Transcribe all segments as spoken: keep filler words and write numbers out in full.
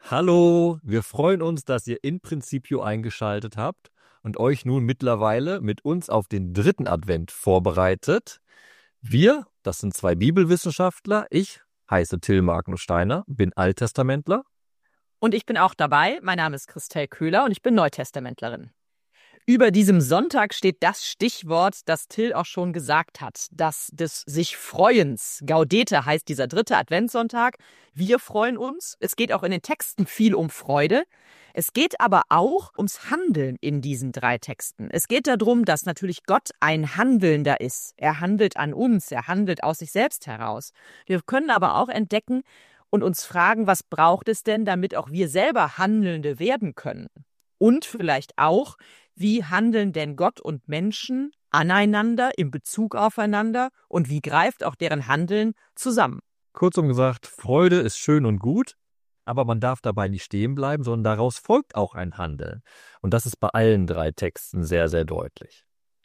Hallo, wir freuen uns, dass ihr in Principio eingeschaltet habt und euch nun mittlerweile mit uns auf den dritten Advent vorbereitet. Wir, das sind zwei Bibelwissenschaftler. Ich heiße Till Magnus Steiner, bin Alttestamentler. Und ich bin auch dabei. Mein Name ist Christel Köhler und ich bin Neutestamentlerin. Über diesem Sonntag steht das Stichwort, das Till auch schon gesagt hat, das des sich Freuens. Gaudete heißt dieser dritte Adventssonntag. Wir freuen uns. Es geht auch in den Texten viel um Freude. Es geht aber auch ums Handeln in diesen drei Texten. Es geht darum, dass natürlich Gott ein Handelnder ist. Er handelt an uns, er handelt aus sich selbst heraus. Wir können aber auch entdecken und uns fragen, was braucht es denn, damit auch wir selber Handelnde werden können? Und vielleicht auch, wie handeln denn Gott und Menschen aneinander, in Bezug aufeinander und wie greift auch deren Handeln zusammen? Kurzum gesagt, Freude ist schön und gut, aber man darf dabei nicht stehen bleiben, sondern daraus folgt auch ein Handeln. Und das ist bei allen drei Texten sehr, sehr deutlich.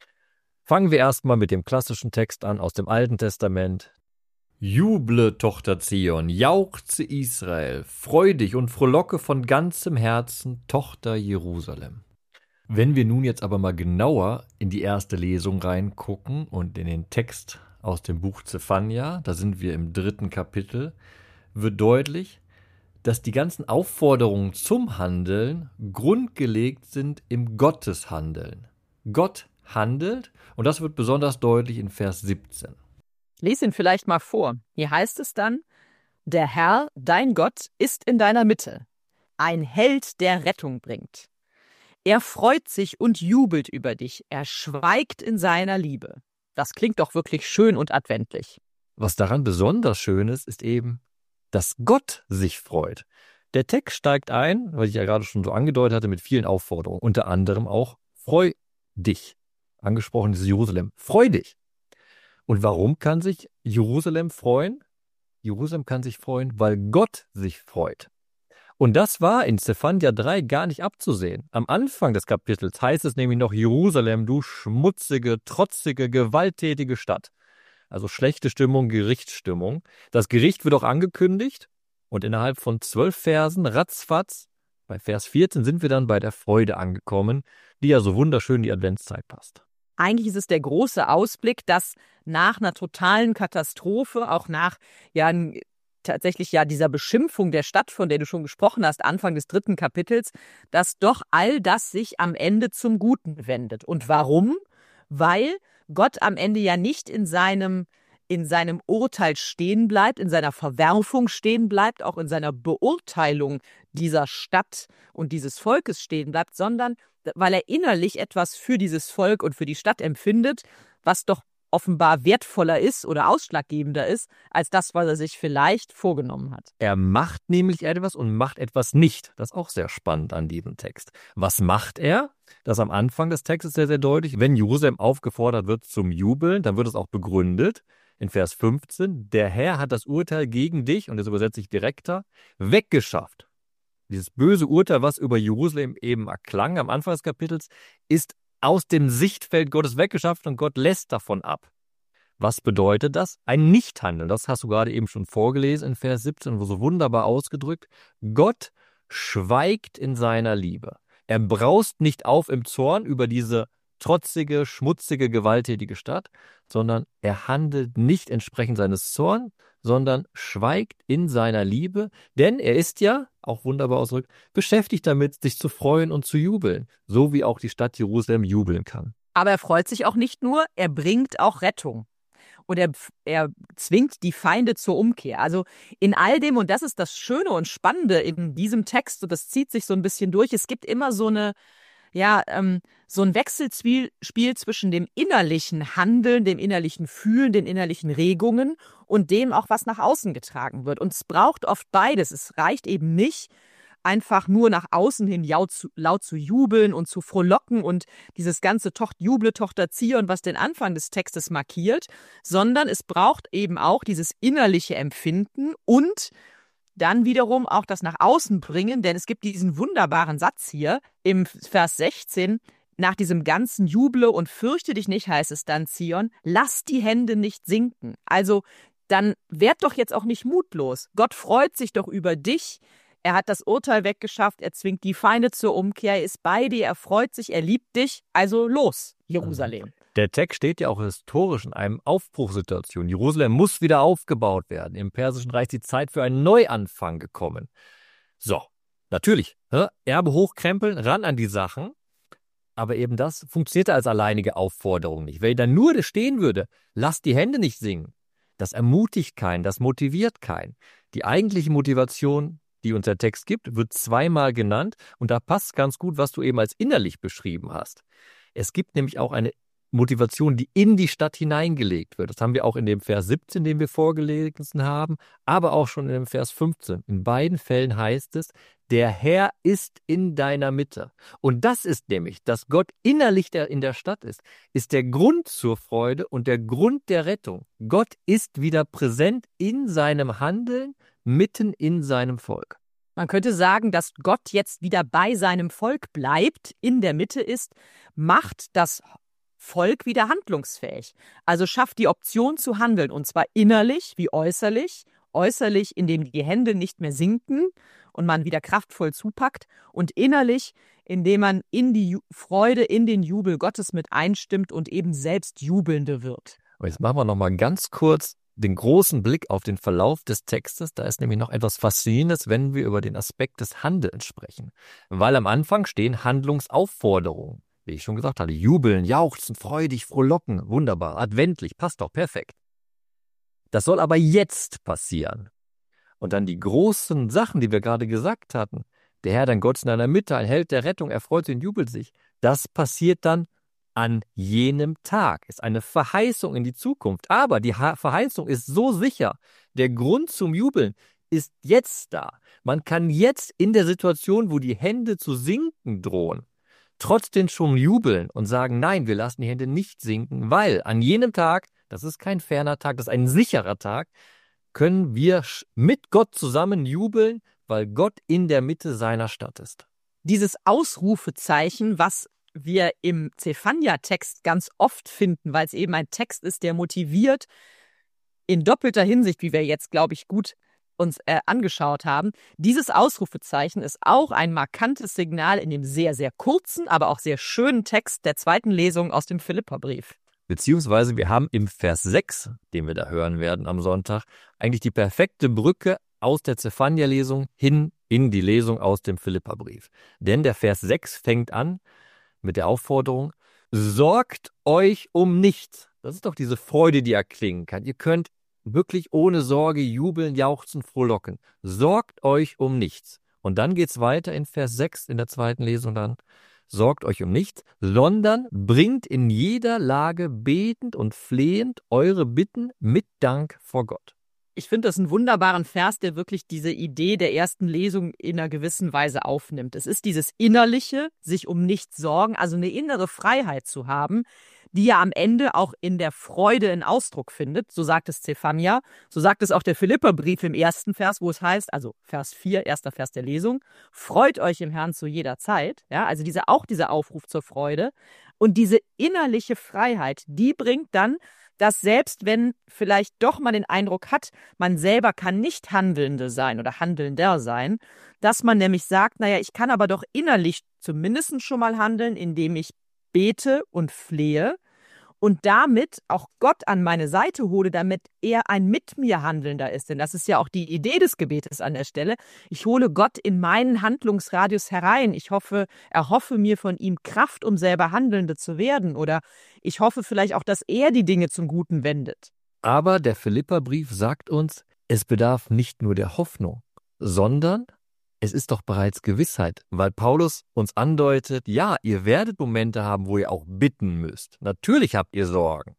Fangen wir erstmal mit dem klassischen Text an aus dem Alten Testament. Juble, Tochter Zion, jauchze Israel, freu dich und frohlocke von ganzem Herzen, Tochter Jerusalem. Wenn wir nun jetzt aber mal genauer in die erste Lesung reingucken und in den Text aus dem Buch Zephania, da sind wir im dritten Kapitel, wird deutlich, dass die ganzen Aufforderungen zum Handeln grundgelegt sind im Gotteshandeln. Gott handelt und das wird besonders deutlich in Vers siebzehn. Lies ihn vielleicht mal vor. Hier heißt es dann, der Herr, dein Gott, ist in deiner Mitte, ein Held, der Rettung bringt. Er freut sich und jubelt über dich, er schweigt in seiner Liebe. Das klingt doch wirklich schön und adventlich. Was daran besonders schön ist, ist eben, dass Gott sich freut. Der Text steigt ein, was ich ja gerade schon so angedeutet hatte, mit vielen Aufforderungen. Unter anderem auch, freu dich. Angesprochen ist Jerusalem. Freu dich. Und warum kann sich Jerusalem freuen? Jerusalem kann sich freuen, weil Gott sich freut. Und das war in Zephania drei gar nicht abzusehen. Am Anfang des Kapitels heißt es nämlich noch, Jerusalem, du schmutzige, trotzige, gewalttätige Stadt. Also schlechte Stimmung, Gerichtsstimmung. Das Gericht wird auch angekündigt und innerhalb von zwölf Versen, ratzfatz, bei Vers vierzehn sind wir dann bei der Freude angekommen, die ja so wunderschön in die Adventszeit passt. Eigentlich ist es der große Ausblick, dass nach einer totalen Katastrophe, auch nach ja tatsächlich ja dieser Beschimpfung der Stadt, von der du schon gesprochen hast, Anfang des dritten Kapitels, dass doch all das sich am Ende zum Guten wendet. Und warum? Weil Gott am Ende ja nicht in seinem, in seinem Urteil stehen bleibt, in seiner Verwerfung stehen bleibt, auch in seiner Beurteilung dieser Stadt und dieses Volkes stehen bleibt, sondern weil er innerlich etwas für dieses Volk und für die Stadt empfindet, was doch offenbar wertvoller ist oder ausschlaggebender ist, als das, was er sich vielleicht vorgenommen hat. Er macht nämlich etwas und macht etwas nicht. Das ist auch sehr spannend an diesem Text. Was macht er? Das am Anfang des Textes sehr, sehr deutlich. Wenn Jerusalem aufgefordert wird zum Jubeln, dann wird es auch begründet. In Vers fünfzehn, der Herr hat das Urteil gegen dich, und das übersetze ich direkter, weggeschafft. Dieses böse Urteil, was über Jerusalem eben erklang am Anfang des Kapitels, ist aus dem Sichtfeld Gottes weggeschafft und Gott lässt davon ab. Was bedeutet das? Ein Nichthandeln. Das hast du gerade eben schon vorgelesen in Vers siebzehn, wo so wunderbar ausgedrückt. Gott schweigt in seiner Liebe. Er braust nicht auf im Zorn über diese trotzige, schmutzige, gewalttätige Stadt, sondern er handelt nicht entsprechend seines Zorns, sondern schweigt in seiner Liebe, denn er ist ja, auch wunderbar ausgedrückt, beschäftigt damit, sich zu freuen und zu jubeln, so wie auch die Stadt Jerusalem jubeln kann. Aber er freut sich auch nicht nur, er bringt auch Rettung. Und er, er zwingt die Feinde zur Umkehr. Also in all dem, und das ist das Schöne und Spannende in diesem Text, und das zieht sich so ein bisschen durch, es gibt immer so eine, ja, ähm, so ein Wechselspiel Spiel zwischen dem innerlichen Handeln, dem innerlichen Fühlen, den innerlichen Regungen und dem auch, was nach außen getragen wird. Und es braucht oft beides. Es reicht eben nicht, einfach nur nach außen hin laut zu, laut zu jubeln und zu frohlocken und dieses ganze Tocht, Juble, Tochter Zion, was den Anfang des Textes markiert, sondern es braucht eben auch dieses innerliche Empfinden und dann wiederum auch das nach außen bringen, denn es gibt diesen wunderbaren Satz hier im Vers sechzehn, nach diesem ganzen Juble und fürchte dich nicht, heißt es dann, Zion, lass die Hände nicht sinken. Also dann werd doch jetzt auch nicht mutlos. Gott freut sich doch über dich. Er hat das Urteil weggeschafft, er zwingt die Feinde zur Umkehr, er ist bei dir, er freut sich, er liebt dich. Also los, Jerusalem. Der Text steht ja auch historisch in einem Aufbruchssituation. Jerusalem muss wieder aufgebaut werden. Im Persischen Reich ist die Zeit für einen Neuanfang gekommen. So, natürlich, Erbe hochkrempeln, ran an die Sachen. Aber eben das funktionierte als alleinige Aufforderung nicht. Wenn dann nur stehen würde, lasst die Hände nicht singen, das ermutigt keinen, das motiviert keinen. Die eigentliche Motivation, die uns der Text gibt, wird zweimal genannt und da passt ganz gut, was du eben als innerlich beschrieben hast. Es gibt nämlich auch eine Motivation, die in die Stadt hineingelegt wird. Das haben wir auch in dem Vers siebzehn, den wir vorgelesen haben, aber auch schon in dem Vers fünfzehn. In beiden Fällen heißt es, der Herr ist in deiner Mitte. Und das ist nämlich, dass Gott innerlich in der Stadt ist, ist der Grund zur Freude und der Grund der Rettung. Gott ist wieder präsent in seinem Handeln, mitten in seinem Volk. Man könnte sagen, dass Gott jetzt wieder bei seinem Volk bleibt, in der Mitte ist, macht das Volk wieder handlungsfähig. Also schafft die Option zu handeln, und zwar innerlich wie äußerlich. Äußerlich, indem die Hände nicht mehr sinken und man wieder kraftvoll zupackt, und innerlich, indem man in die Freude, in den Jubel Gottes mit einstimmt und eben selbst Jubelnde wird. Und jetzt machen wir noch mal ganz kurz den großen Blick auf den Verlauf des Textes. Da ist nämlich noch etwas Faszinierendes, wenn wir über den Aspekt des Handelns sprechen. Weil am Anfang stehen Handlungsaufforderungen. Wie ich schon gesagt hatte, jubeln, jauchzen, freudig, frohlocken, wunderbar, adventlich, passt doch perfekt. Das soll aber jetzt passieren. Und dann die großen Sachen, die wir gerade gesagt hatten, der Herr, dein Gott ist in deiner Mitte, ein Held der Rettung, er freut sich und jubelt sich, das passiert dann an jenem Tag, ist eine Verheißung in die Zukunft. Aber die Verheißung ist so sicher, der Grund zum Jubeln ist jetzt da. Man kann jetzt in der Situation, wo die Hände zu sinken drohen, trotzdem schon jubeln und sagen, nein, wir lassen die Hände nicht sinken, weil an jenem Tag, das ist kein ferner Tag, das ist ein sicherer Tag, können wir mit Gott zusammen jubeln, weil Gott in der Mitte seiner Stadt ist. Dieses Ausrufezeichen, was wir im Zephania-Text ganz oft finden, weil es eben ein Text ist, der motiviert, in doppelter Hinsicht, wie wir jetzt, glaube ich, gut uns äh, angeschaut haben. Dieses Ausrufezeichen ist auch ein markantes Signal in dem sehr, sehr kurzen, aber auch sehr schönen Text der zweiten Lesung aus dem Philipperbrief. Beziehungsweise wir haben im Vers sechs, den wir da hören werden am Sonntag, eigentlich die perfekte Brücke aus der Zephania-Lesung hin in die Lesung aus dem Philipperbrief. Denn der Vers sechs fängt an mit der Aufforderung, sorgt euch um nichts. Das ist doch diese Freude, die erklingen kann. Ihr könnt wirklich ohne Sorge jubeln, jauchzen, frohlocken. Sorgt euch um nichts. Und dann geht's weiter in Vers sechs in der zweiten Lesung dann. Sorgt euch um nichts, sondern bringt in jeder Lage betend und flehend eure Bitten mit Dank vor Gott. Ich finde das einen wunderbaren Vers, der wirklich diese Idee der ersten Lesung in einer gewissen Weise aufnimmt. Es ist dieses Innerliche, sich um nichts sorgen, also eine innere Freiheit zu haben, die ja am Ende auch in der Freude einen Ausdruck findet. So sagt es Zephania, so sagt es auch der Philipperbrief im ersten Vers, wo es heißt, also Vers vier, erster Vers der Lesung, freut euch im Herrn zu jeder Zeit. Ja, also diese, auch dieser Aufruf zur Freude. Und diese innerliche Freiheit, die bringt dann, dass selbst wenn vielleicht doch man den Eindruck hat, man selber kann nicht Handelnde sein oder Handelnder sein, dass man nämlich sagt, naja, ich kann aber doch innerlich zumindest schon mal handeln, indem ich bete und flehe und damit auch Gott an meine Seite hole, damit er ein mit mir Handelnder ist. Denn das ist ja auch die Idee des Gebetes an der Stelle. Ich hole Gott in meinen Handlungsradius herein. Ich hoffe, erhoffe mir von ihm Kraft, um selber Handelnde zu werden. Oder ich hoffe vielleicht auch, dass er die Dinge zum Guten wendet. Aber der Philipperbrief sagt uns, es bedarf nicht nur der Hoffnung, sondern es ist doch bereits Gewissheit, weil Paulus uns andeutet, ja, ihr werdet Momente haben, wo ihr auch bitten müsst. Natürlich habt ihr Sorgen,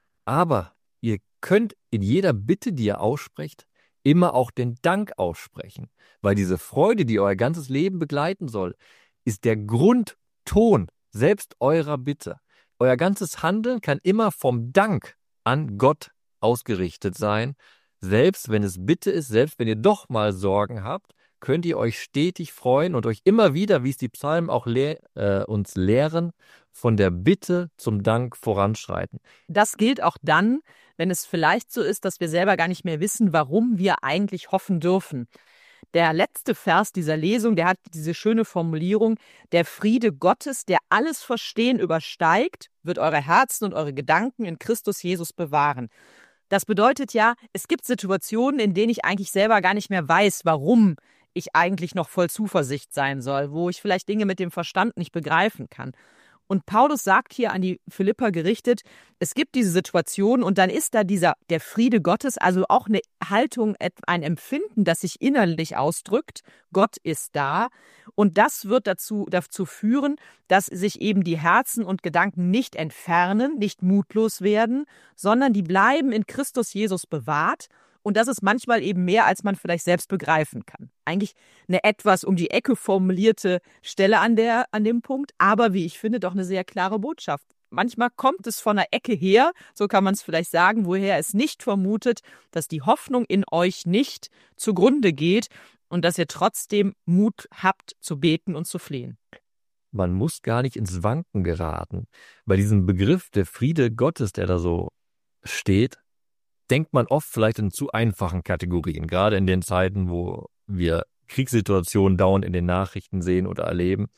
aber ihr könnt in jeder Bitte, die ihr aussprecht, immer auch den Dank aussprechen, weil diese Freude, die euer ganzes Leben begleiten soll, ist der Grundton selbst eurer Bitte. Euer ganzes Handeln kann immer vom Dank an Gott ausgerichtet sein, selbst wenn es Bitte ist, selbst wenn ihr doch mal Sorgen habt, könnt ihr euch stetig freuen und euch immer wieder, wie es die Psalmen auch lehr, äh, uns lehren, von der Bitte zum Dank voranschreiten. Das gilt auch dann, wenn es vielleicht so ist, dass wir selber gar nicht mehr wissen, warum wir eigentlich hoffen dürfen. Der letzte Vers dieser Lesung, der hat diese schöne Formulierung: Der Friede Gottes, der alles Verstehen übersteigt, wird eure Herzen und eure Gedanken in Christus Jesus bewahren. Das bedeutet ja, es gibt Situationen, in denen ich eigentlich selber gar nicht mehr weiß, warum ich eigentlich noch voll Zuversicht sein soll, wo ich vielleicht Dinge mit dem Verstand nicht begreifen kann. Und Paulus sagt hier an die Philipper gerichtet, es gibt diese Situation und dann ist da dieser, der Friede Gottes, also auch eine Haltung, ein Empfinden, das sich innerlich ausdrückt. Gott ist da und das wird dazu, dazu führen, dass sich eben die Herzen und Gedanken nicht entfernen, nicht mutlos werden, sondern die bleiben in Christus Jesus bewahrt. Und das ist manchmal eben mehr, als man vielleicht selbst begreifen kann. Eigentlich eine etwas um die Ecke formulierte Stelle an, der, an dem Punkt, aber wie ich finde, doch eine sehr klare Botschaft. Manchmal kommt es von der Ecke her, so kann man es vielleicht sagen, woher es nicht vermutet, dass die Hoffnung in euch nicht zugrunde geht und dass ihr trotzdem Mut habt zu beten und zu flehen. Man muss gar nicht ins Wanken geraten. Bei diesem Begriff der Friede Gottes, der da so steht, denkt man oft vielleicht in zu einfachen Kategorien, gerade in den Zeiten, wo wir Kriegssituationen dauernd in den Nachrichten sehen oder erleben.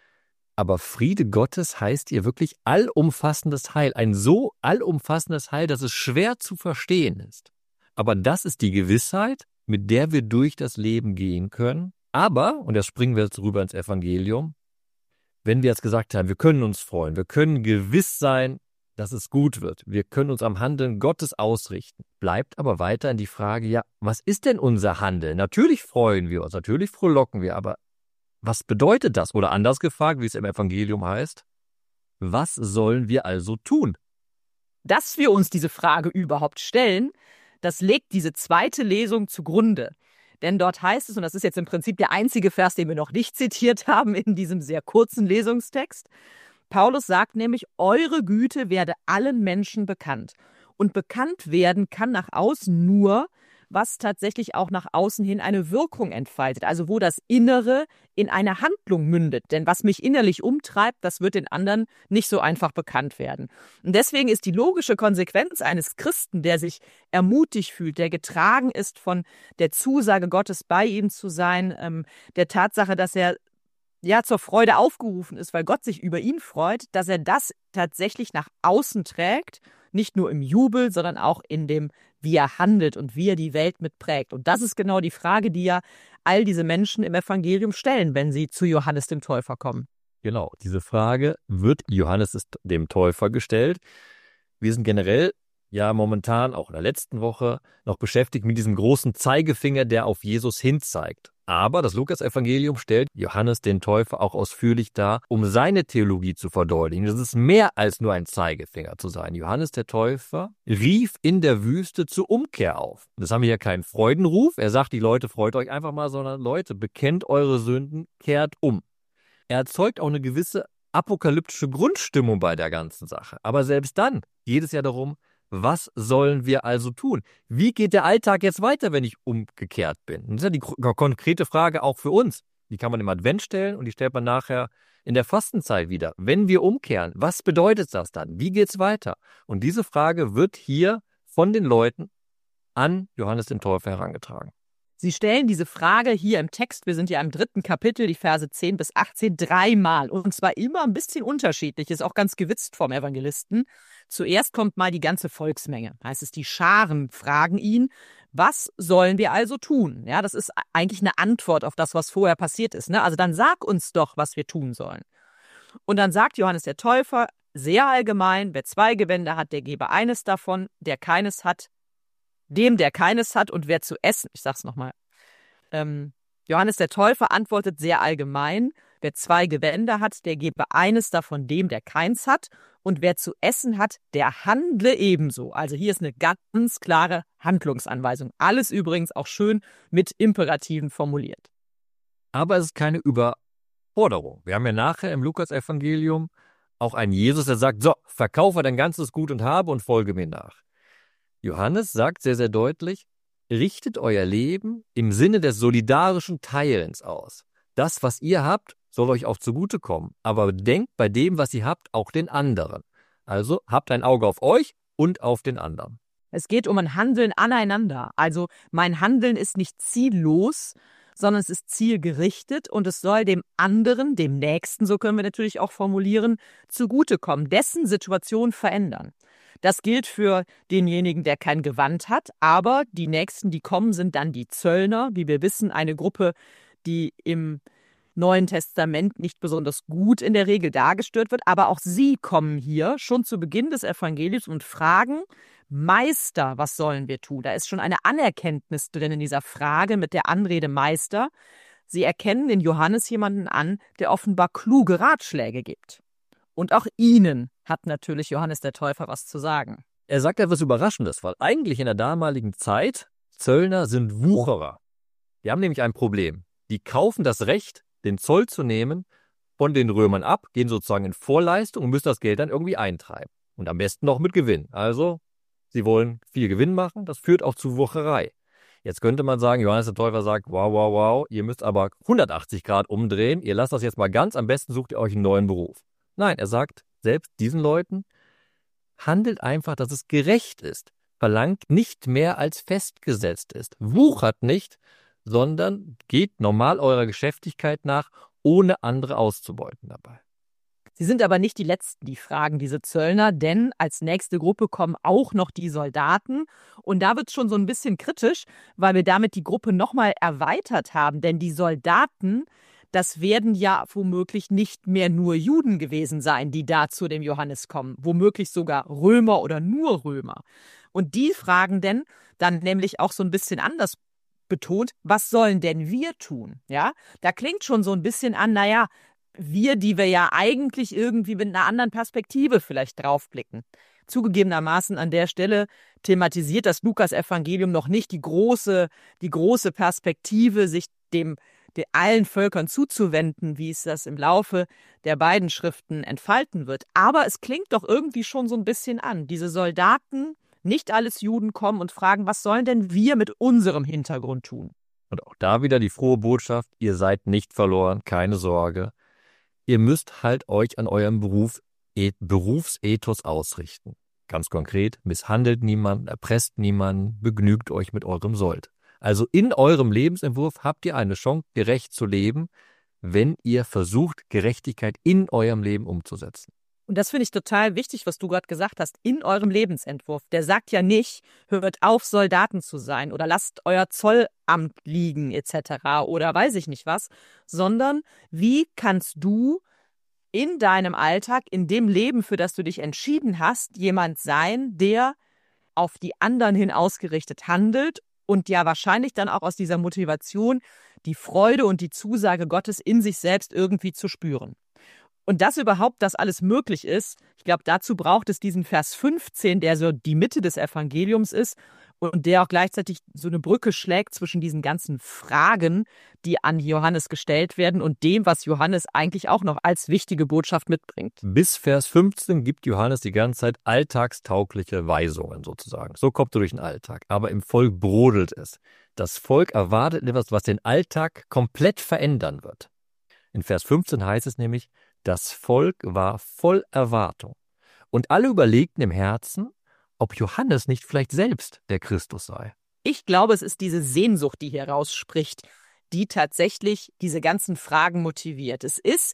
Aber Friede Gottes heißt hier wirklich allumfassendes Heil, ein so allumfassendes Heil, dass es schwer zu verstehen ist. Aber das ist die Gewissheit, mit der wir durch das Leben gehen können. Aber, und jetzt springen wir jetzt rüber ins Evangelium, wenn wir jetzt gesagt haben, wir können uns freuen, wir können gewiss sein, dass es gut wird. Wir können uns am Handeln Gottes ausrichten. Bleibt aber weiterhin die Frage, ja, was ist denn unser Handeln? Natürlich freuen wir uns, natürlich frohlocken wir, aber was bedeutet das? Oder anders gefragt, wie es im Evangelium heißt, was sollen wir also tun? Dass wir uns diese Frage überhaupt stellen, das legt diese zweite Lesung zugrunde. Denn dort heißt es, und das ist jetzt im Prinzip der einzige Vers, den wir noch nicht zitiert haben in diesem sehr kurzen Lesungstext, Paulus sagt nämlich, eure Güte werde allen Menschen bekannt. Und bekannt werden kann nach außen nur, was tatsächlich auch nach außen hin eine Wirkung entfaltet. Also wo das Innere in eine Handlung mündet. Denn was mich innerlich umtreibt, das wird den anderen nicht so einfach bekannt werden. Und deswegen ist die logische Konsequenz eines Christen, der sich ermutigt fühlt, der getragen ist von der Zusage Gottes, bei ihm zu sein, ähm, der Tatsache, dass er ja zur Freude aufgerufen ist, weil Gott sich über ihn freut, dass er das tatsächlich nach außen trägt, nicht nur im Jubel, sondern auch in dem, wie er handelt und wie er die Welt mitprägt. Und das ist genau die Frage, die ja all diese Menschen im Evangelium stellen, wenn sie zu Johannes dem Täufer kommen. Genau, diese Frage wird Johannes dem Täufer gestellt. Wir sind generell ja momentan, auch in der letzten Woche, noch beschäftigt mit diesem großen Zeigefinger, der auf Jesus hinzeigt. Aber das Lukas-Evangelium stellt Johannes den Täufer auch ausführlich dar, um seine Theologie zu verdeutlichen. Das ist mehr als nur ein Zeigefinger zu sein. Johannes der Täufer rief in der Wüste zur Umkehr auf. Das haben wir hier keinen Freudenruf. Er sagt, die Leute, freut euch einfach mal, sondern Leute, bekennt eure Sünden, kehrt um. Er erzeugt auch eine gewisse apokalyptische Grundstimmung bei der ganzen Sache. Aber selbst dann geht es ja darum, was sollen wir also tun? Wie geht der Alltag jetzt weiter, wenn ich umgekehrt bin? Das ist ja die konkrete Frage auch für uns. Die kann man im Advent stellen und die stellt man nachher in der Fastenzeit wieder. Wenn wir umkehren, was bedeutet das dann? Wie geht's weiter? Und diese Frage wird hier von den Leuten an Johannes den Täufer herangetragen. Sie stellen diese Frage hier im Text, wir sind ja im dritten Kapitel, die Verse zehn bis achtzehn, dreimal. Und zwar immer ein bisschen unterschiedlich, ist auch ganz gewitzt vom Evangelisten. Zuerst kommt mal die ganze Volksmenge, heißt es, die Scharen fragen ihn, was sollen wir also tun? Ja, das ist eigentlich eine Antwort auf das, was vorher passiert ist. Ne? Also dann sag uns doch, was wir tun sollen. Und dann sagt Johannes der Täufer sehr allgemein, wer zwei Gewänder hat, der gebe eines davon, der keines hat, dem, der keines hat, und wer zu essen, ich sag's nochmal, ähm, Johannes der Täufer antwortet sehr allgemein, wer zwei Gewänder hat, der gebe eines davon dem, der keins hat, und wer zu essen hat, der handle ebenso. Also hier ist eine ganz klare Handlungsanweisung. Alles übrigens auch schön mit Imperativen formuliert. Aber es ist keine Überforderung. Wir haben ja nachher im Lukas-Evangelium auch einen Jesus, der sagt, so, verkaufe dein ganzes Gut und Habe und folge mir nach. Johannes sagt sehr, sehr deutlich, richtet euer Leben im Sinne des solidarischen Teilens aus. Das, was ihr habt, soll euch auch zugutekommen. Aber denkt bei dem, was ihr habt, auch den anderen. Also habt ein Auge auf euch und auf den anderen. Es geht um ein Handeln aneinander. Also mein Handeln ist nicht ziellos, sondern es ist zielgerichtet und es soll dem anderen, dem Nächsten, so können wir natürlich auch formulieren, zugutekommen, dessen Situation verändern. Das gilt für denjenigen, der kein Gewand hat, aber die Nächsten, die kommen, sind dann die Zöllner, wie wir wissen, eine Gruppe, die im Neuen Testament nicht besonders gut in der Regel dargestellt wird, aber auch sie kommen hier schon zu Beginn des Evangeliums und fragen, Meister, was sollen wir tun? Da ist schon eine Anerkenntnis drin in dieser Frage mit der Anrede Meister. Sie erkennen in Johannes jemanden an, der offenbar kluge Ratschläge gibt. Und auch ihnen hat natürlich Johannes der Täufer was zu sagen. Er sagt etwas Überraschendes, weil eigentlich in der damaligen Zeit Zöllner sind Wucherer. Die haben nämlich ein Problem. Die kaufen das Recht, den Zoll zu nehmen, von den Römern ab, gehen sozusagen in Vorleistung und müssen das Geld dann irgendwie eintreiben. Und am besten noch mit Gewinn. Also, sie wollen viel Gewinn machen, das führt auch zu Wucherei. Jetzt könnte man sagen, Johannes der Täufer sagt, wow, wow, wow, ihr müsst aber hundertachtzig Grad umdrehen, ihr lasst das jetzt mal ganz, am besten sucht ihr euch einen neuen Beruf. Nein, er sagt selbst diesen Leuten, handelt einfach, dass es gerecht ist, verlangt nicht mehr als festgesetzt ist, wuchert nicht, sondern geht normal eurer Geschäftigkeit nach, ohne andere auszubeuten dabei. Sie sind aber nicht die Letzten, die fragen, diese Zöllner, denn als nächste Gruppe kommen auch noch die Soldaten. Und da wird es schon so ein bisschen kritisch, weil wir damit die Gruppe nochmal erweitert haben. Denn die Soldaten, das werden ja womöglich nicht mehr nur Juden gewesen sein, die da zu dem Johannes kommen. Womöglich sogar Römer oder nur Römer. Und die fragen denn dann nämlich auch so ein bisschen anders betont, was sollen denn wir tun? Ja, da klingt schon so ein bisschen an, naja, wir, die wir ja eigentlich irgendwie mit einer anderen Perspektive vielleicht draufblicken. Zugegebenermaßen an der Stelle thematisiert das Lukas-Evangelium noch nicht die große, die große Perspektive, sich dem, den allen Völkern zuzuwenden, wie es das im Laufe der beiden Schriften entfalten wird. Aber es klingt doch irgendwie schon so ein bisschen an. Diese Soldaten, nicht alles Juden, kommen und fragen, was sollen denn wir mit unserem Hintergrund tun? Und auch da wieder die frohe Botschaft, ihr seid nicht verloren, keine Sorge. Ihr müsst halt euch an eurem Beruf, Berufsethos ausrichten. Ganz konkret, misshandelt niemanden, erpresst niemanden, begnügt euch mit eurem Sold. Also in eurem Lebensentwurf habt ihr eine Chance, gerecht zu leben, wenn ihr versucht, Gerechtigkeit in eurem Leben umzusetzen. Und das finde ich total wichtig, was du gerade gesagt hast, in eurem Lebensentwurf. Der sagt ja nicht, hört auf, Soldaten zu sein oder lasst euer Zollamt liegen et cetera oder weiß ich nicht was, sondern wie kannst du in deinem Alltag, in dem Leben, für das du dich entschieden hast, jemand sein, der auf die anderen hin ausgerichtet handelt und ja wahrscheinlich dann auch aus dieser Motivation die Freude und die Zusage Gottes in sich selbst irgendwie zu spüren. Und dass überhaupt das alles möglich ist, ich glaube, dazu braucht es diesen Vers fünfzehn, der so die Mitte des Evangeliums ist und der auch gleichzeitig so eine Brücke schlägt zwischen diesen ganzen Fragen, die an Johannes gestellt werden und dem, was Johannes eigentlich auch noch als wichtige Botschaft mitbringt. Bis Vers fünfzehn gibt Johannes die ganze Zeit alltagstaugliche Weisungen sozusagen. So kommt er durch den Alltag. Aber im Volk brodelt es. Das Volk erwartet etwas, was den Alltag komplett verändern wird. In Vers fünfzehn heißt es nämlich, das Volk war voll Erwartung. Und alle überlegten im Herzen, ob Johannes nicht vielleicht selbst der Christus sei. Ich glaube, es ist diese Sehnsucht, die hier rausspricht, die tatsächlich diese ganzen Fragen motiviert. Es ist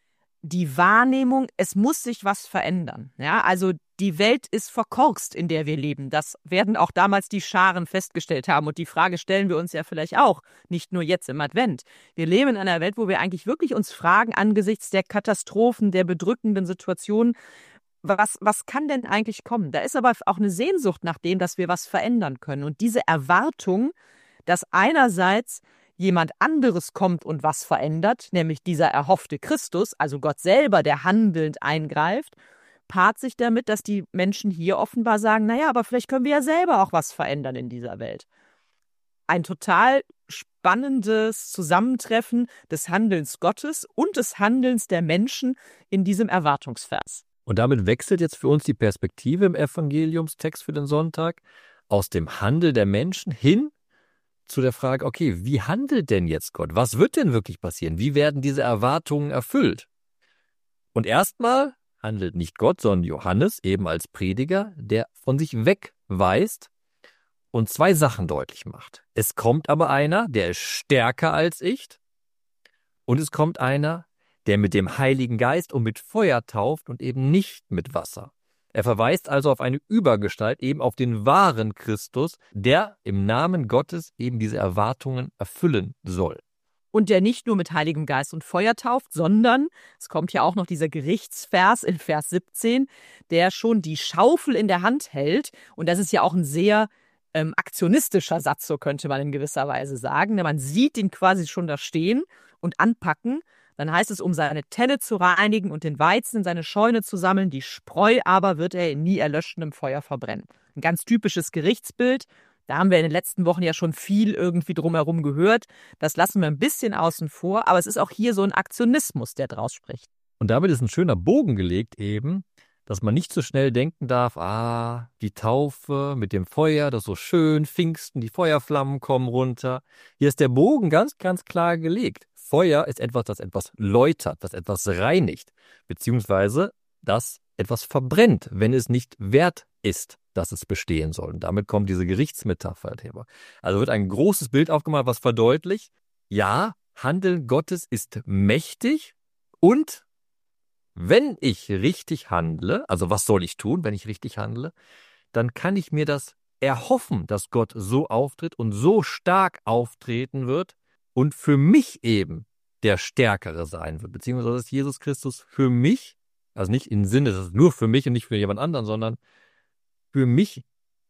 die Wahrnehmung, es muss sich was verändern. Ja, also die Welt ist verkorkst, in der wir leben. Das werden auch damals die Scharen festgestellt haben. Und die Frage stellen wir uns ja vielleicht auch, nicht nur jetzt im Advent. Wir leben in einer Welt, wo wir eigentlich wirklich uns fragen, angesichts der Katastrophen, der bedrückenden Situationen, was, was kann denn eigentlich kommen? Da ist aber auch eine Sehnsucht nach dem, dass wir was verändern können. Und diese Erwartung, dass einerseits jemand anderes kommt und was verändert, nämlich dieser erhoffte Christus, also Gott selber, der handelnd eingreift, paart sich damit, dass die Menschen hier offenbar sagen, naja, aber vielleicht können wir ja selber auch was verändern in dieser Welt. Ein total spannendes Zusammentreffen des Handelns Gottes und des Handelns der Menschen in diesem Erwartungsvers. Und damit wechselt jetzt für uns die Perspektive im Evangeliumstext für den Sonntag aus dem Handel der Menschen hin zu der Frage, okay, wie handelt denn jetzt Gott? Was wird denn wirklich passieren? Wie werden diese Erwartungen erfüllt? Und erstmal handelt nicht Gott, sondern Johannes eben als Prediger, der von sich wegweist und zwei Sachen deutlich macht. Es kommt aber einer, der ist stärker als ich, und es kommt einer, der mit dem Heiligen Geist und mit Feuer tauft und eben nicht mit Wasser. Er verweist also auf eine Übergestalt, eben auf den wahren Christus, der im Namen Gottes eben diese Erwartungen erfüllen soll. Und der nicht nur mit Heiligem Geist und Feuer tauft, sondern, es kommt ja auch noch dieser Gerichtsvers in Vers siebzehn, der schon die Schaufel in der Hand hält. Und das ist ja auch ein sehr ähm, aktionistischer Satz, so könnte man in gewisser Weise sagen. Man sieht ihn quasi schon da stehen und anpacken. Dann heißt es, um seine Tenne zu reinigen und den Weizen in seine Scheune zu sammeln, die Spreu aber wird er in nie erlöschendem Feuer verbrennen. Ein ganz typisches Gerichtsbild. Da haben wir in den letzten Wochen ja schon viel irgendwie drumherum gehört. Das lassen wir ein bisschen außen vor, aber es ist auch hier so ein Aktionismus, der draus spricht. Und damit ist ein schöner Bogen gelegt eben, dass man nicht so schnell denken darf, ah, die Taufe mit dem Feuer, das ist so schön, Pfingsten, die Feuerflammen kommen runter. Hier ist der Bogen ganz, ganz klar gelegt. Feuer ist etwas, das etwas läutert, das etwas reinigt, beziehungsweise das etwas verbrennt, wenn es nicht wert ist, dass es bestehen soll. Und damit kommt diese Gerichtsmetapher her. Also wird ein großes Bild aufgemalt, was verdeutlicht, ja, Handeln Gottes ist mächtig und wenn ich richtig handle, also was soll ich tun, wenn ich richtig handle, dann kann ich mir das erhoffen, dass Gott so auftritt und so stark auftreten wird und für mich eben der Stärkere sein wird, beziehungsweise dass Jesus Christus für mich, also nicht im Sinne, dass es nur für mich und nicht für jemand anderen, sondern für mich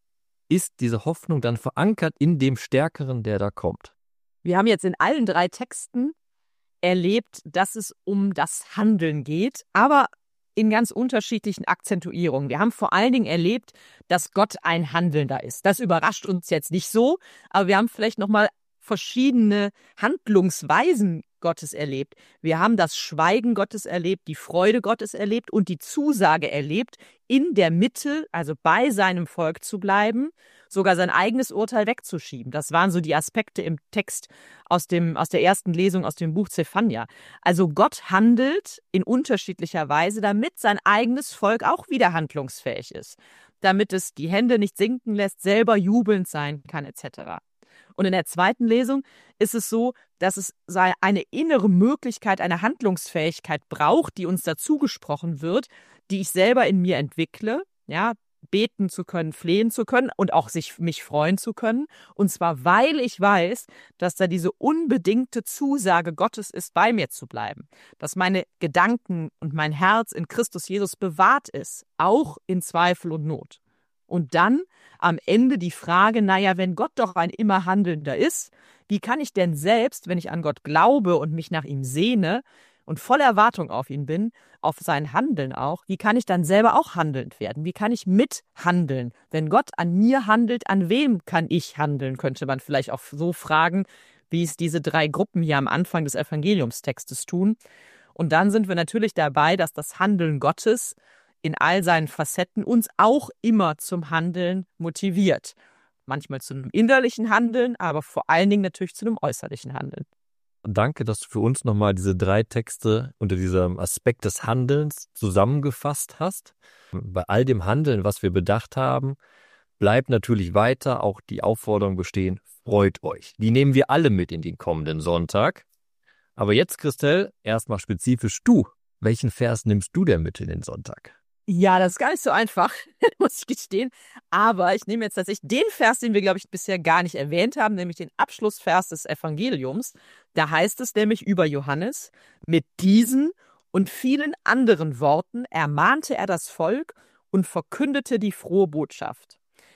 ist diese Hoffnung dann verankert in dem Stärkeren, der da kommt. Wir haben jetzt in allen drei Texten erlebt, dass es um das Handeln geht, aber in ganz unterschiedlichen Akzentuierungen. Wir haben vor allen Dingen erlebt, dass Gott ein Handelnder ist. Das überrascht uns jetzt nicht so, aber wir haben vielleicht nochmal verschiedene Handlungsweisen Gottes erlebt. Wir haben das Schweigen Gottes erlebt, die Freude Gottes erlebt und die Zusage erlebt, in der Mitte, also bei seinem Volk zu bleiben, sogar sein eigenes Urteil wegzuschieben. Das waren so die Aspekte im Text aus, dem, aus der ersten Lesung aus dem Buch Zephania. Also Gott handelt in unterschiedlicher Weise, damit sein eigenes Volk auch wieder handlungsfähig ist, damit es die Hände nicht sinken lässt, selber jubelnd sein kann et cetera. Und in der zweiten Lesung ist es so, dass es eine innere Möglichkeit, eine Handlungsfähigkeit braucht, die uns dazu gesprochen wird, die ich selber in mir entwickle, ja, beten zu können, flehen zu können und auch sich mich freuen zu können. Und zwar, weil ich weiß, dass da diese unbedingte Zusage Gottes ist, bei mir zu bleiben. Dass meine Gedanken und mein Herz in Christus Jesus bewahrt ist, auch in Zweifel und Not. Und dann am Ende die Frage, naja, wenn Gott doch ein immer Handelnder ist, wie kann ich denn selbst, wenn ich an Gott glaube und mich nach ihm sehne und voller Erwartung auf ihn bin, auf sein Handeln auch, wie kann ich dann selber auch handelnd werden? Wie kann ich mithandeln? Wenn Gott an mir handelt, an wem kann ich handeln, könnte man vielleicht auch so fragen, wie es diese drei Gruppen hier am Anfang des Evangeliumstextes tun. Und dann sind wir natürlich dabei, dass das Handeln Gottes in all seinen Facetten uns auch immer zum Handeln motiviert. Manchmal zu einem innerlichen Handeln, aber vor allen Dingen natürlich zu einem äußerlichen Handeln. Danke, dass du für uns nochmal diese drei Texte unter diesem Aspekt des Handelns zusammengefasst hast. Bei all dem Handeln, was wir bedacht haben, bleibt natürlich weiter auch die Aufforderung bestehen, freut euch. Die nehmen wir alle mit in den kommenden Sonntag. Aber jetzt, Christel, erstmal spezifisch du. Welchen Vers nimmst du denn mit in den Sonntag? Ja, das ist gar nicht so einfach, muss ich gestehen. Aber ich nehme jetzt tatsächlich den Vers, den wir, glaube ich, bisher gar nicht erwähnt haben, nämlich den Abschlussvers des Evangeliums. Da heißt es nämlich über Johannes, mit diesen und vielen anderen Worten ermahnte er das Volk und verkündete die frohe Botschaft.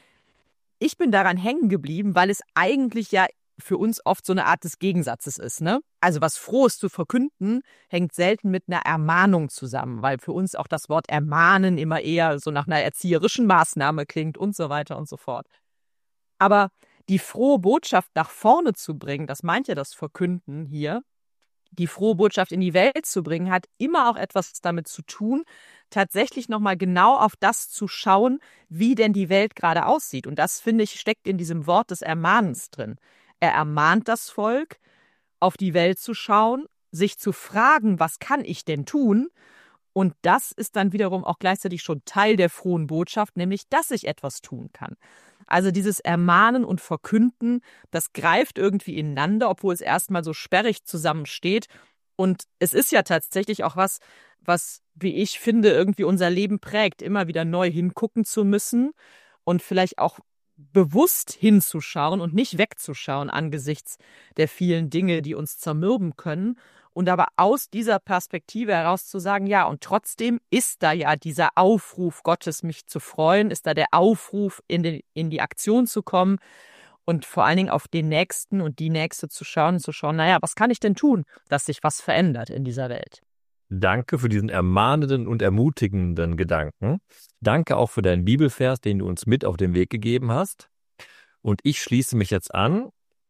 Ich bin daran hängen geblieben, weil es eigentlich ja für uns oft so eine Art des Gegensatzes ist, ne? Also was Frohes zu verkünden, hängt selten mit einer Ermahnung zusammen, weil für uns auch das Wort ermahnen immer eher so nach einer erzieherischen Maßnahme klingt und so weiter und so fort. Aber die frohe Botschaft nach vorne zu bringen, das meint ja das Verkünden hier, die frohe Botschaft in die Welt zu bringen, hat immer auch etwas damit zu tun, tatsächlich nochmal genau auf das zu schauen, wie denn die Welt gerade aussieht. Und das, finde ich, steckt in diesem Wort des Ermahnens drin. Er ermahnt das Volk, auf die Welt zu schauen, sich zu fragen, was kann ich denn tun? Und das ist dann wiederum auch gleichzeitig schon Teil der frohen Botschaft, nämlich, dass ich etwas tun kann. Also dieses Ermahnen und Verkünden, das greift irgendwie ineinander, obwohl es erstmal so sperrig zusammensteht. Und es ist ja tatsächlich auch was, was, wie ich finde, irgendwie unser Leben prägt, immer wieder neu hingucken zu müssen und vielleicht auch bewusst hinzuschauen und nicht wegzuschauen angesichts der vielen Dinge, die uns zermürben können. Und aber aus dieser Perspektive heraus zu sagen, ja, und trotzdem ist da ja dieser Aufruf Gottes, mich zu freuen, ist da der Aufruf, in die, in die Aktion zu kommen und vor allen Dingen auf den Nächsten und die Nächste zu schauen und zu schauen, naja, was kann ich denn tun, dass sich was verändert in dieser Welt? Danke für diesen ermahnenden und ermutigenden Gedanken. Danke auch für deinen Bibelvers, den du uns mit auf den Weg gegeben hast. Und ich schließe mich jetzt an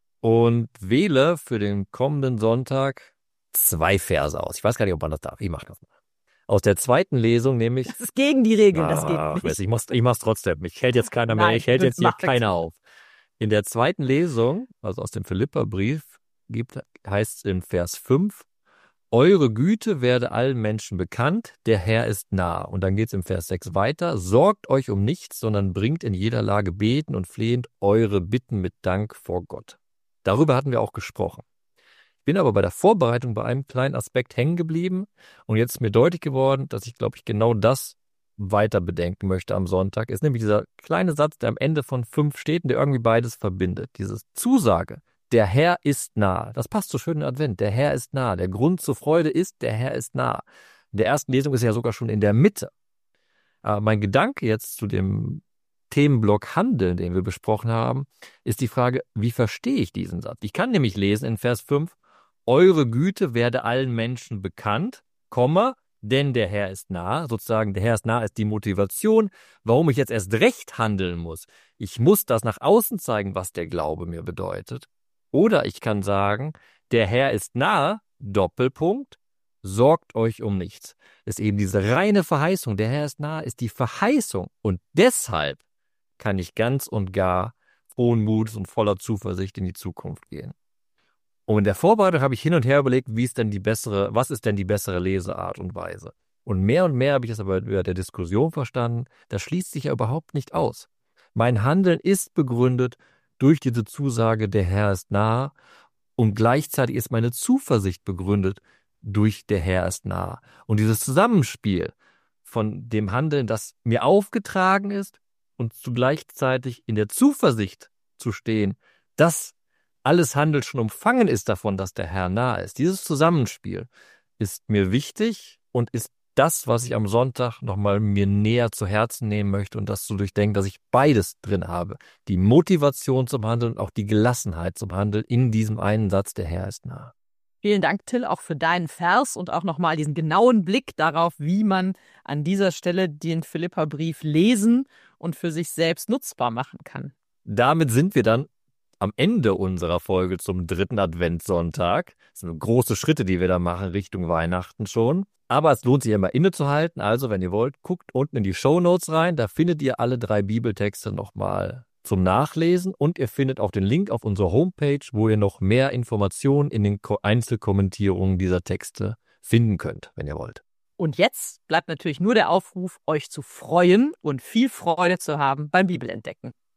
und wähle für den kommenden Sonntag zwei Verse aus. Ich weiß gar nicht, ob man das darf. Ich mache das mal. Aus der zweiten Lesung nämlich... Das ist gegen die Regeln, das geht Ach, nicht. Ich mach's, ich mach's trotzdem. Mich hält jetzt keiner Nein, mehr. Ich hält das jetzt hier macht keiner auf. In der zweiten Lesung, also aus dem Philipperbrief, gibt, heißt es in Vers fünf, eure Güte werde allen Menschen bekannt, der Herr ist nah. Und dann geht es im Vers sechs weiter. Sorgt euch um nichts, sondern bringt in jeder Lage beten und flehend eure Bitten mit Dank vor Gott. Darüber hatten wir auch gesprochen. Ich bin aber bei der Vorbereitung bei einem kleinen Aspekt hängen geblieben und jetzt ist mir deutlich geworden, dass ich, glaube ich, genau das weiter bedenken möchte am Sonntag. Ist nämlich dieser kleine Satz, der am Ende von fünf steht und der irgendwie beides verbindet. Diese Zusage. Der Herr ist nah. Das passt so schön in den Advent. Der Herr ist nah. Der Grund zur Freude ist, der Herr ist nah. In der ersten Lesung ist er ja sogar schon in der Mitte. Aber mein Gedanke jetzt zu dem Themenblock Handeln, den wir besprochen haben, ist die Frage, wie verstehe ich diesen Satz? Ich kann nämlich lesen in Vers fünf, eure Güte werde allen Menschen bekannt, Komma, denn der Herr ist nah. Sozusagen, der Herr ist nah ist die Motivation, warum ich jetzt erst recht handeln muss. Ich muss das nach außen zeigen, was der Glaube mir bedeutet. Oder ich kann sagen, der Herr ist nahe, Doppelpunkt, sorgt euch um nichts. Das ist eben diese reine Verheißung, der Herr ist nahe, ist die Verheißung. Und deshalb kann ich ganz und gar frohen Mutes und voller Zuversicht in die Zukunft gehen. Und in der Vorbereitung habe ich hin und her überlegt, wie ist denn die bessere, was ist denn die bessere Leseart und Weise? Und mehr und mehr habe ich das aber über der Diskussion verstanden, das schließt sich ja überhaupt nicht aus. Mein Handeln ist begründet durch diese Zusage, der Herr ist nah, und gleichzeitig ist meine Zuversicht begründet durch der Herr ist nah. Und dieses Zusammenspiel von dem Handeln, das mir aufgetragen ist und zu gleichzeitig in der Zuversicht zu stehen, dass alles Handeln schon umfangen ist davon, dass der Herr nah ist. Dieses Zusammenspiel ist mir wichtig und ist das, was ich am Sonntag nochmal mir näher zu Herzen nehmen möchte und das zu durchdenken, dass ich beides drin habe. Die Motivation zum Handeln und auch die Gelassenheit zum Handeln in diesem einen Satz, der Herr ist nah. Vielen Dank, Till, auch für deinen Vers und auch nochmal diesen genauen Blick darauf, wie man an dieser Stelle den Philipperbrief lesen und für sich selbst nutzbar machen kann. Damit sind wir dann am Ende unserer Folge zum dritten Adventssonntag. Das sind große Schritte, die wir da machen Richtung Weihnachten schon. Aber es lohnt sich immer innezuhalten. Also, wenn ihr wollt, guckt unten in die Shownotes rein. Da findet ihr alle drei Bibeltexte nochmal zum Nachlesen. Und ihr findet auch den Link auf unserer Homepage, wo ihr noch mehr Informationen in den Einzelkommentierungen dieser Texte finden könnt, wenn ihr wollt. Und jetzt bleibt natürlich nur der Aufruf, euch zu freuen und viel Freude zu haben beim Bibelentdecken.